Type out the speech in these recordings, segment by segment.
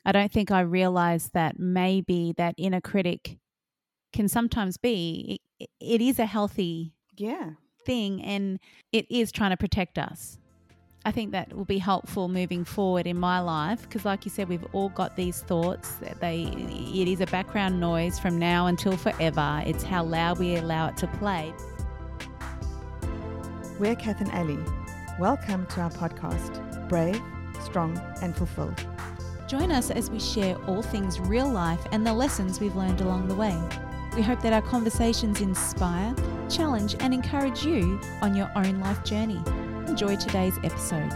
I don't think I realized that maybe that inner critic can sometimes be, it is a healthy Yeah. thing, and it is trying to protect us. I think that will be helpful moving forward in my life because, like you said, we've all got these thoughts. It is a background noise from now until forever. It's how loud we allow it to play. We're Kath and Ali. Welcome to our podcast, Brave, Strong and Fulfilled. Join us as we share all things real life and the lessons we've learned along the way. We hope that our conversations inspire, challenge and encourage you on your own life journey. Enjoy today's episode.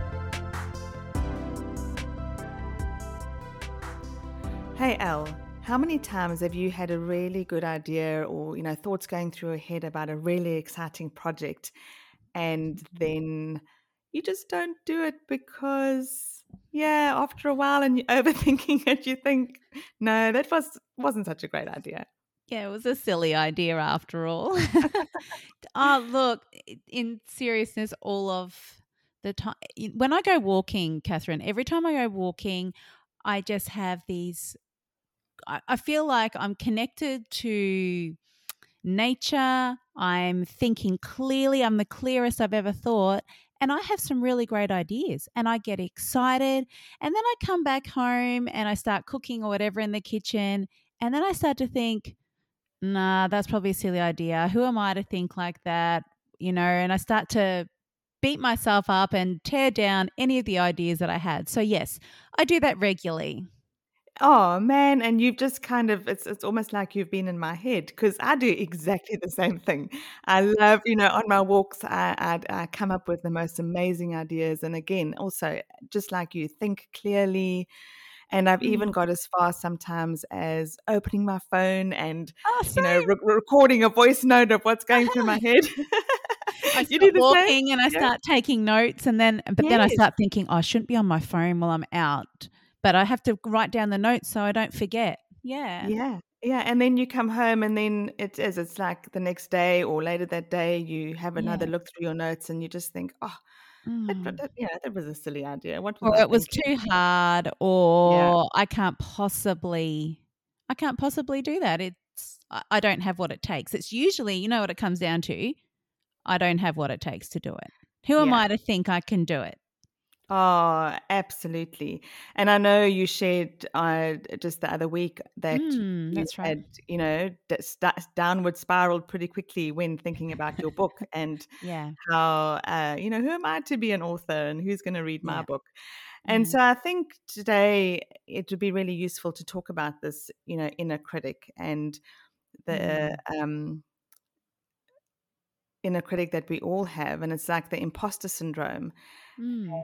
Hey Elle, how many times have you had a really good idea or, thoughts going through your head about a really exciting project and then you just don't do it because, after a while and you're overthinking it, you think, no, that wasn't such a great idea. Yeah, it was a silly idea after all. Look, in seriousness, all of the time, when I go walking, Catherine, every time I go walking, I just have these, I feel like I'm connected to nature. I'm thinking clearly. I'm the clearest I've ever thought. And I have some really great ideas and I get excited. And then I come back home and I start cooking or whatever in the kitchen. And then I start to think, nah, that's probably a silly idea. Who am I to think like that? And I start to beat myself up and tear down any of the ideas that I had. So, yes, I do that regularly. Oh man, and you've just kind of it's almost like you've been in my head because I do exactly the same thing. I love, on my walks, I come up with the most amazing ideas, and again, also just like you, think clearly. And I've even got as far sometimes as opening my phone and Oh, same. recording a voice note of what's going through my head. I You do stop the same? walking and I Yeah. start taking notes but then I Yes. start thinking, oh, I shouldn't be on my phone while I'm out, but I have to write down the notes so I don't forget. Yeah. Yeah. Yeah, and then you come home and then it's like the next day or later that day, you have another Yeah. look through your notes and you just think, "Oh, Mm. that was a silly idea. What was Or I it was thinking?" too hard, Yeah. or I can't possibly do that. I don't have what it takes. It's usually, you know what it comes down to? I don't have what it takes to do it. Who am Yeah. I to think I can do it? Oh, absolutely. And I know you shared just the other week that you That's right. had, downward spiraled pretty quickly when thinking about your book and Yeah. how, who am I to be an author and who's going to read my Yeah. book? And Yeah. so I think today it would be really useful to talk about this, inner critic and the Mm. inner critic that we all have. And it's like the imposter syndrome. Mm.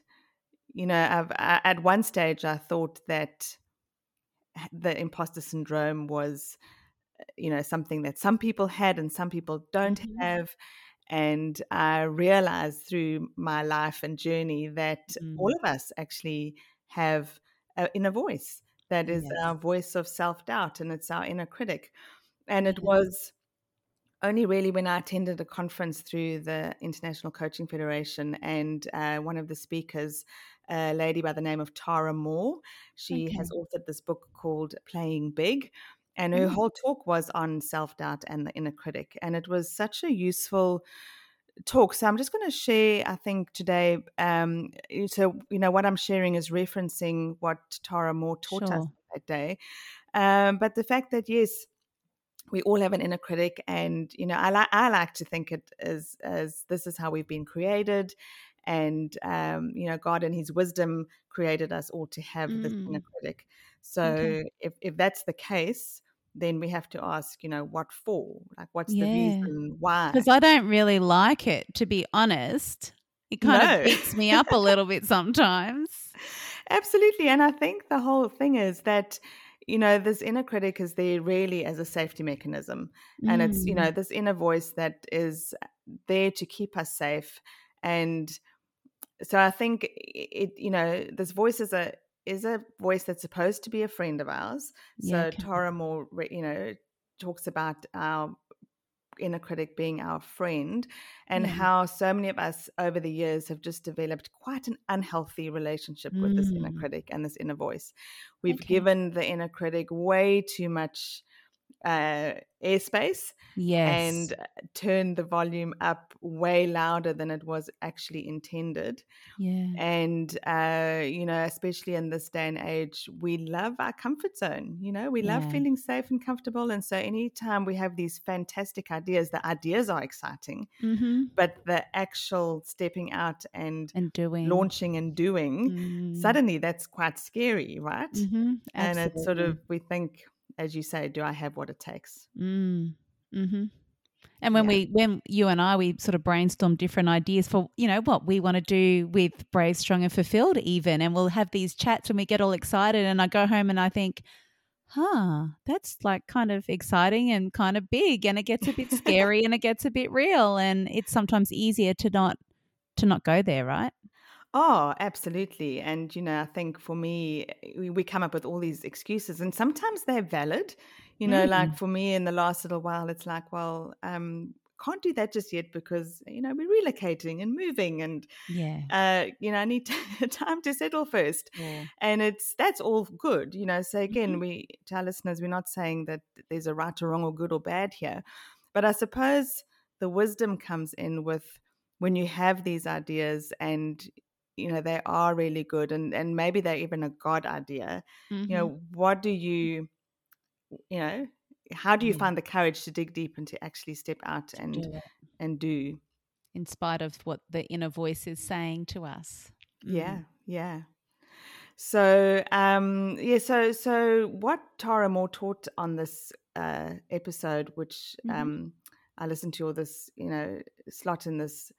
At one stage I thought that the imposter syndrome was, something that some people had and some people don't Mhm. have. And I realized through my life and journey that all Mm. of us actually have an inner voice that is Yes. our voice of self-doubt, and it's our inner critic. And it Yes. was only really when I attended a conference through the International Coaching Federation, and one of the speakers, a lady by the name of Tara Moore, she has Okay. authored this book called Playing Big, and her Mm. whole talk was on self-doubt and the inner critic. And it was such a useful talk. So I'm just going to share, I think, today. What I'm sharing is referencing what Tara Moore taught us Sure. that day. But the fact that, yes, we all have an inner critic, and I like to think it as this is how we've been created, and God in His wisdom created us all to have this inner Mm. critic. Okay. So if that's the case, then we have to ask, what for? Like, what's the Yeah. reason why? Because I don't really like it, to be honest. It kind of No, beats me up a little bit sometimes. absolutely. And I think the whole thing is that, this inner critic is there really as a safety mechanism. And it's, Mm. this inner voice that is there to keep us safe. And so I think this voice is a voice that's supposed to be a friend of ours. Yeah, So okay. Tara Moore, talks about our inner critic being our friend, and Yeah. how so many of us over the years have just developed quite an unhealthy relationship with this inner Mm. critic and this inner voice. We've Okay. given the inner critic way too much airspace, Yes. and turned the volume up way louder than it was actually intended. Yeah. And, especially in this day and age, we love our comfort zone. We love Yeah. feeling safe and comfortable. And so, anytime we have these fantastic ideas, the ideas are exciting, Mhm. but the actual stepping out and And doing. launching and doing, Mm. suddenly that's quite scary, right? Mhm. And it's sort of, Absolutely. we think, as you say, do I have what it takes? Mm. Mhm. And Yeah. when you and I, we sort of brainstorm different ideas for, what we want to do with Brave, Strong and Fulfilled even. And we'll have these chats and we get all excited and I go home and I think, that's like kind of exciting and kind of big and it gets a bit scary and it gets a bit real. And it's sometimes easier to not go there, right? Oh, absolutely. And, I think for me, we come up with all these excuses, and sometimes they're valid. Like Mm. for me in the last little while, it's like, well, can't do that just yet because, we're relocating and moving, and, Yeah. I need time to settle first. Sure. And that's all good. So Mhm. again, to our listeners, we're not saying that there's a right or wrong or good or bad here. But I suppose the wisdom comes in with when you have these ideas and they are really good, and maybe they're even a God idea. Mhm. What do you know, how do you Yeah. find the courage to dig deep and to actually step out To do it and do? in spite of what the inner voice is saying to us. Mm. Yeah, yeah. So, so what Tara Moore taught on this episode, which Mhm. I listened to, all this, slot in this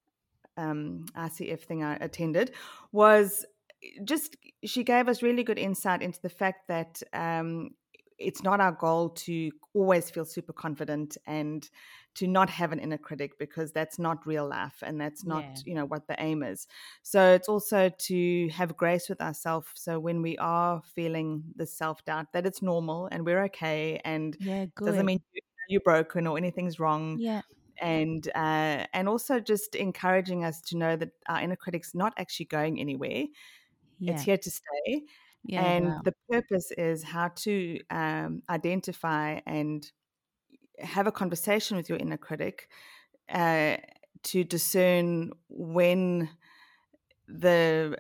ICF thing I attended, was just she gave us really good insight into the fact that it's not our goal to always feel super confident and to not have an inner critic, because that's not real life and that's not Yeah. what the aim is. So it's also to have grace with ourselves, so when we are feeling the self-doubt, that it's normal and we're okay, and Yeah, doesn't good. mean you're broken or anything's wrong. Yeah. And also just encouraging us to know that our inner critic's not actually going anywhere. It's Yeah. here to stay. Yeah, And wow. the purpose is how to identify and have a conversation with your inner critic, uh, to discern when the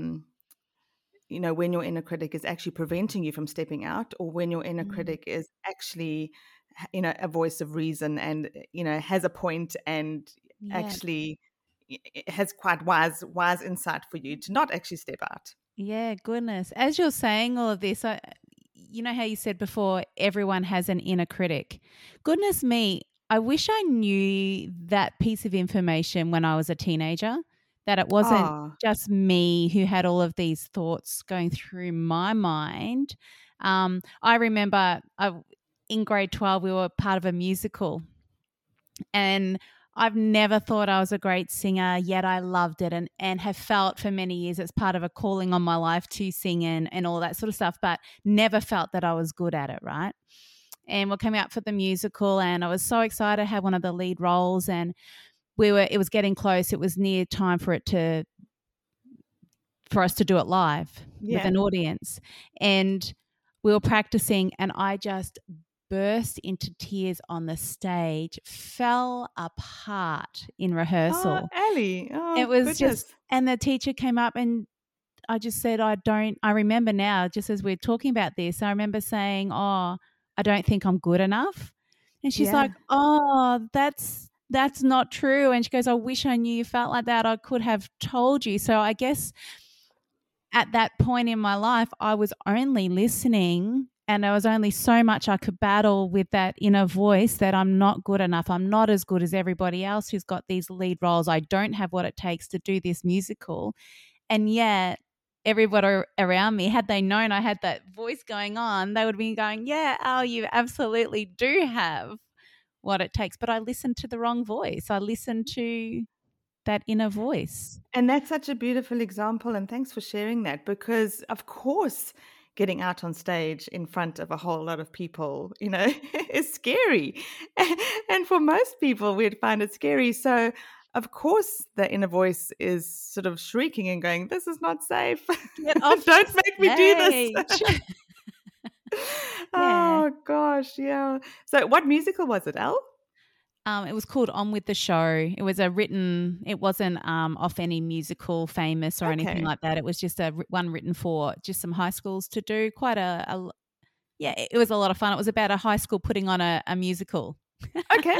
when your inner critic is actually preventing you from stepping out, or when your inner Mm. critic is actually a voice of reason, and has a point, and Yeah. actually has quite wise insight for you to not actually step out. Yeah, goodness. As you're saying all of this, you know how you said before, everyone has an inner critic. Goodness me, I wish I knew that piece of information when I was a teenager, that it wasn't Oh, just me who had all of these thoughts going through my mind. I remember in grade 12, we were part of a musical. And I've never thought I was a great singer, yet I loved it and have felt for many years it's part of a calling on my life to sing and all that sort of stuff, but never felt that I was good at it, right? And we're coming out for the musical and I was so excited. I had one of the lead roles and it was getting close. It was near time for us to do it live with yeah. an audience. And we were practicing and I just burst into tears on the stage, fell apart in Oh, rehearsal. Ellie. It Oh, was goodness. just, and the teacher came up and I just said, I remember now, just as we're talking about this, I remember saying, oh, I don't think I'm good enough. And she's like, Yeah. oh, that's not true. And she goes, I wish I knew you felt like that. I could have told you. So I guess at that point in my life, I was only listening and there was only so much I could battle with that inner voice that I'm not good enough. I'm not as good as everybody else who's got these lead roles. I don't have what it takes to do this musical. And yet, everybody around me, had they known I had that voice going on, they would have been going, yeah, Al, you absolutely do have what it takes. But I listened to the wrong voice. I listened to that inner voice. And that's such a beautiful example. And thanks for sharing that, because, of course, getting out on stage in front of a whole lot of people, is scary. And for most people, we'd find it scary. So, of course, the inner voice is sort of shrieking and going, "This is not safe. Get off Don't the make me do this." stage. Yeah. Oh, gosh. Yeah. So, what musical was it, Elle? It was called On With the Show. It was it wasn't off any musical famous or anything Okay. like that. It was just one written for just some high schools to do. Yeah, it was a lot of fun. It was about a high school putting on a musical. Okay.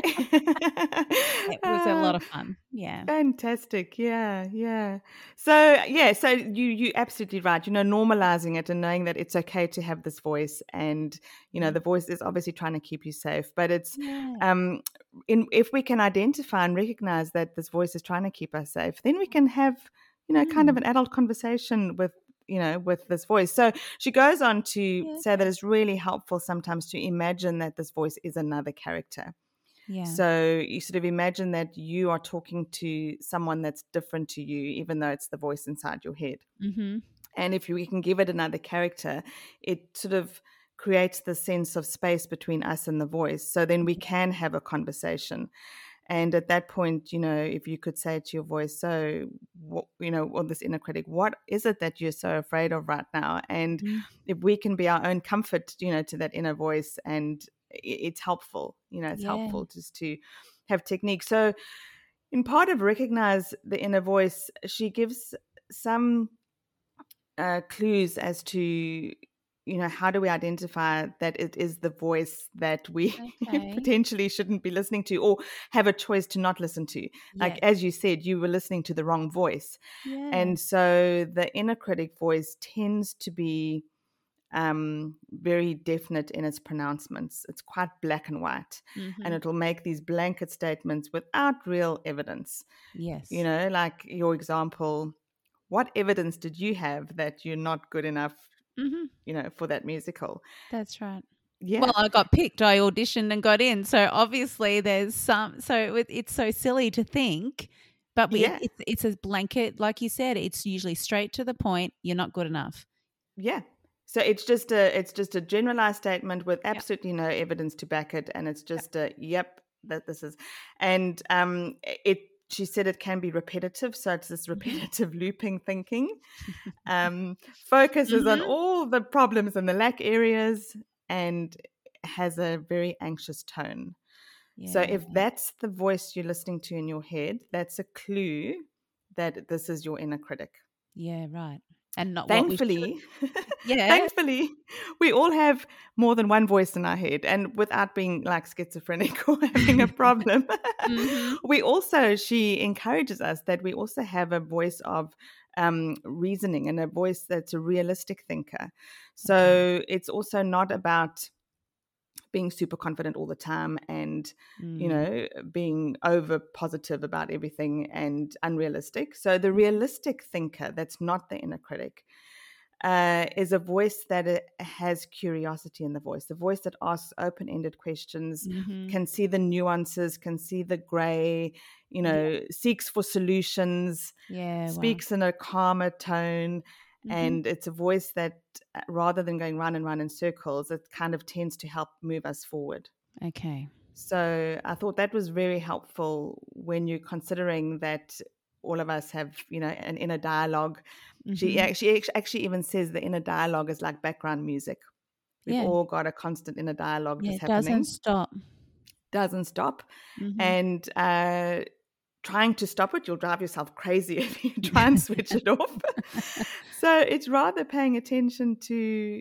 It was a lot of fun. Yeah. Fantastic. Yeah, yeah. So you absolutely right. Normalizing it and knowing that it's okay to have this voice, and the voice is obviously trying to keep you safe, but it's Yeah. if we can identify and recognize that this voice is trying to keep us safe, then we can have kind of an adult conversation with this voice. So she goes on to say that it's really helpful sometimes to imagine that this voice is another character. Yeah. So you sort of imagine that you are talking to someone that's different to you, even though it's the voice inside your head. Mm-hmm. And if we can give it another character, it sort of creates the sense of space between us and the voice. So then we can have a conversation. And at that point, if you could say to your voice, so, or this inner critic, what is it that you're so afraid of right now? And if we can be our own comfort, to that inner voice, and it's helpful, it's helpful just to have technique. So in part of Recognize the Inner Voice, she gives some clues as to how do we identify that it is the voice that we potentially shouldn't be listening to, or have a choice to not listen to. Like, as you said, you were listening to the wrong voice. And so the inner critic voice tends to be very definite in its pronouncements. It's quite black and white, and it'll make these blanket statements without real evidence. Yes. Like your example, what evidence did you have that you're not good enough, for that musical? That's right. Yeah. Well, I got picked. I auditioned and got in. So obviously there's some, so it's so silly to think, but it's a blanket, like you said, it's usually straight to the point. You're not good enough. Yeah. So it's just a generalized statement with absolutely no evidence to back it. And it's just that this is, and she said it can be repetitive. So it's this repetitive looping thinking, focuses on all the problems and the lack areas, and has a very anxious tone. Yeah. So if that's the voice you're listening to in your head, that's a clue that this is your inner critic. Yeah, right. And not thankfully, thankfully, we all have more than one voice in our head, and without being like schizophrenic or having a problem, she encourages us that we also have a voice of reasoning and a voice that's a realistic thinker. So it's also not about being super confident all the time and, being over positive about everything and unrealistic. So the realistic thinker, that's not the inner critic, is a voice that has curiosity in the voice that asks open-ended questions, can see the nuances, can see the gray, seeks for solutions, speaks in a calmer tone. And it's a voice that, rather than going round and round in circles, it kind of tends to help move us forward. Okay. So I thought that was very helpful when you're considering that all of us have, an inner dialogue. She actually even says the inner dialogue is like background music. We've all got a constant inner dialogue just happening. Doesn't stop. And trying to stop it, you'll drive yourself crazy if you try and switch it off. So it's rather paying attention to,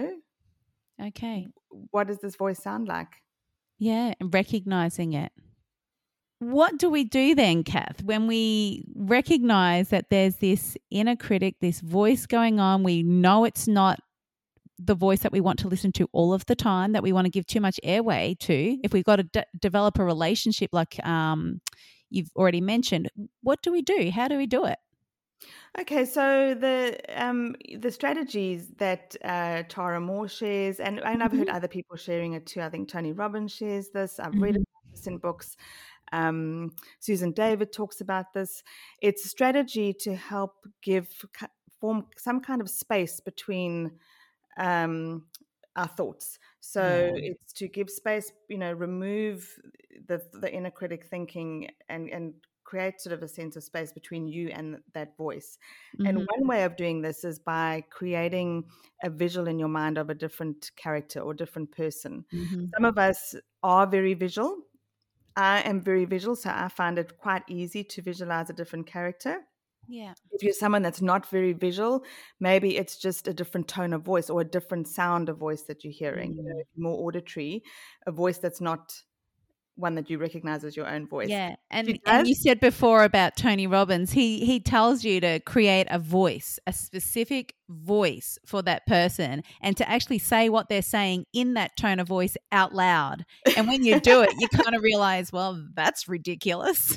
what does this voice sound like? Yeah, and recognizing it. What do we do then, Kath, when we recognize that there's this inner critic, this voice going on? We know it's not the voice that we want to listen to all of the time, that we want to give too much airway to. If we've got to develop a relationship like you've already mentioned, what do we do? How do we do it? Okay, so the strategies that Tara Moore shares, and I've heard other people sharing it too. I think Tony Robbins shares this. I've read it in books. Susan David talks about this. It's a strategy to help form some kind of space between our thoughts. So Yeah. it's to give space, remove the inner critic thinking, and create sort of a sense of space between you and that voice. And Mhm. one way of doing this is by creating a visual in your mind of a different character or different person. Mhm. Some of us are very visual. I am very visual, so I find it quite easy to visualize a different character. Yeah. If you're someone that's not very visual, maybe it's just a different tone of voice or a different sound of voice that you're hearing. Mm. If you're more auditory, a voice that's not one that you recognize as your own voice. Yeah, She and does. you said before about Tony Robbins, he tells you to create a voice, a specific voice for that person, and to actually say what they're saying in that tone of voice out loud. And when you do it, you kind of realize, well, that's ridiculous.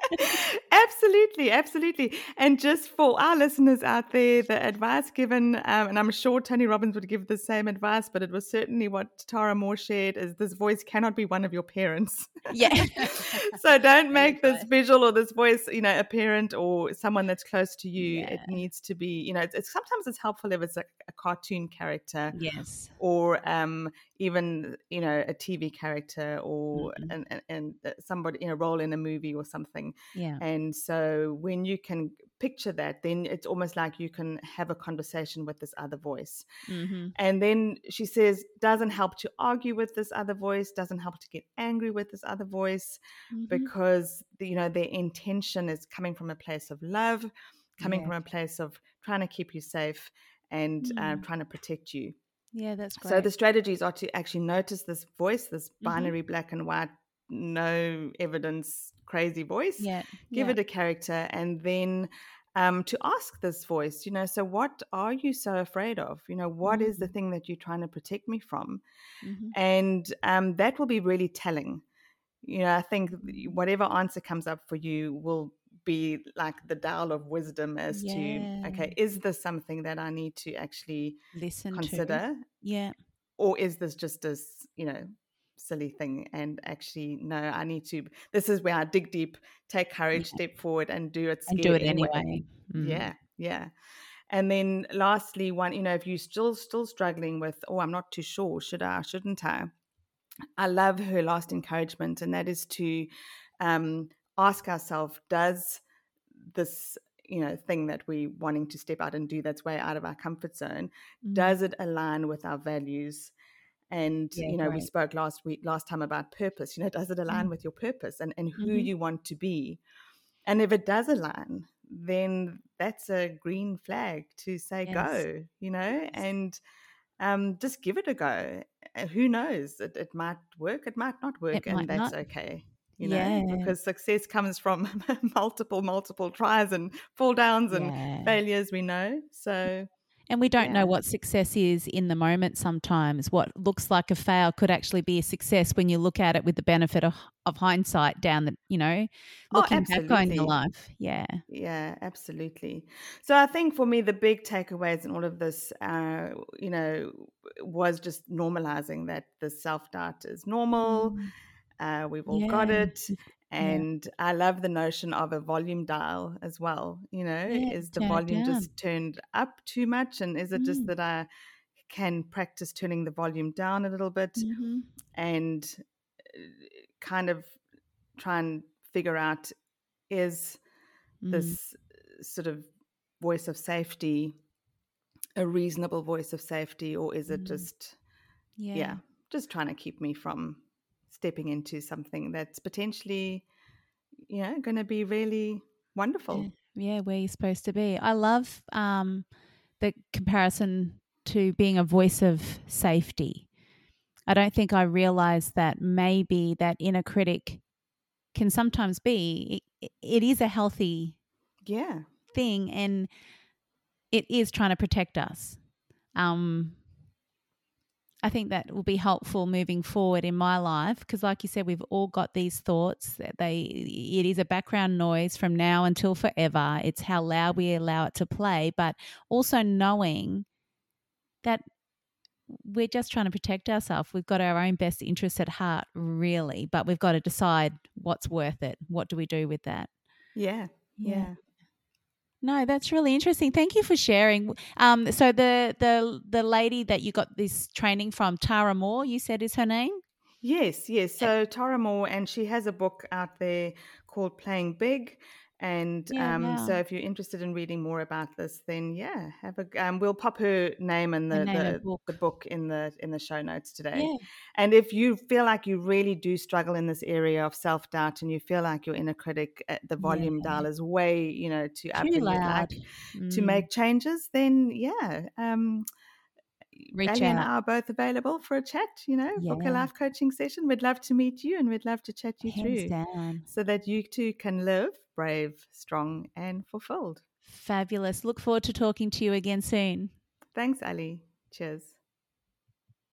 Absolutely, absolutely. And just for our listeners out there, the advice given, and I'm sure Tony Robbins would give the same advice, but it was certainly what Tara Moore shared, is this voice cannot be one of your parents. Yeah. So don't Great make this advice. visual or this voice, a parent or someone that's close to you. It Yeah. needs to be, it's sometimes it's helpful if it's a cartoon character, Yes. or even a TV character, or Mhm. and somebody in a role in a movie or something. Yeah. And so when you can picture that, then it's almost like you can have a conversation with this other voice. Mhm. And then she says, doesn't help to argue with this other voice, doesn't help to get angry with this other voice, Mhm. because their intention is coming from a place of love, coming Yeah. from a place of trying to keep you safe, and Mm. trying to protect you. Yeah, that's So great. the strategies are to actually notice this voice, this Mhm. binary black and white, no evidence, crazy voice, Yeah. give Yeah. it a character, and then to ask this voice, so what are you so afraid of? What is the Mm. thing that you're trying to protect me from? Mhm. And that will be really telling. I think Mm. whatever answer comes up for you will be like the dial of wisdom as to, Yeah. okay, is this something that I need to actually Listen to. consider, Yeah. or is this just this silly thing? And actually, no, I need to, this is where I dig deep, take courage, Yeah. step forward, and do it And do scared it anyway. anyway. Mm. Yeah, yeah. And then lastly, one, if you're still struggling with, oh, I'm not too sure, should I, shouldn't I love her last encouragement, and that is to ask ourselves, does this thing that we wanting to step out and do, that's way out of our comfort zone, Mm. does it align with our values? And Yeah, we great. spoke last time about purpose. Does it align Mm. with your purpose, and who Mhm. you want to be? And if it does align, then that's a green flag to say Yes. go. Yes. And just give it a go. Who knows? It might work, it might not It work, and might that's not. okay. Yeah. Because success comes from multiple tries and fall downs and Yeah. failures. We know. So And we don't know yeah. what success is in the moment sometimes. What looks like a fail could actually be a success when you look at it with the benefit of hindsight down the, Oh, looking back on your absolutely. life. Yeah. Yeah, absolutely. So I think for me, the big takeaways in all of this, was just normalizing that the self doubt is normal. Mm. We've all got Yeah. it. Yeah. And I love the notion of a volume dial as well. Yeah. Is the Turn it volume down. just turned up too much? And is it just Mm. that I can practice turning the volume down a little bit, Mhm. and uh, kind of try and figure out, is Mm. this sort of voice of safety a reasonable voice of safety, or is it Mm. just, Yeah. yeah, just trying to keep me from stepping into something that's potentially, going to be really Yeah. wonderful. Yeah. Where you're supposed to be. I love the comparison to being a voice of safety. I don't think I realized that maybe that inner critic can sometimes be, it is a healthy Yeah. thing, and it is trying to protect us. Um, I think that will be helpful moving forward in my life because, like you said, we've all got these thoughts that it is a background noise from now until forever. It's how loud we allow it to play, but also knowing that we're just trying to protect ourselves. We've got our own best interests at heart, really, but we've got to decide what's worth it. What do we do with that? Yeah. Yeah. Yeah. No, that's really interesting. Thank you for sharing. So the lady that you got this training from, Tara Moore, you said is her name? Yes, yes. So Tara Moore, and she has a book out there called Playing Big. And Yeah, wow. so, if you're interested in reading more about this, then yeah, have a. We'll pop her name and Her the, name and the book. the book in the show notes today. Yeah, And if you feel like you really do struggle in this area of self doubt, and you feel like your inner critic, the yeah. volume dial is way, too up, Too and you'd loud. like to Mm, make changes, then yeah. reach Ali and I out. are both available for a chat, book a Yeah, life coaching session. We'd love to meet you and we'd love to chat you hands through down. so that you too can live brave, strong, and fulfilled. Fabulous. Look forward to talking to you again soon. Thanks, Ali. Cheers.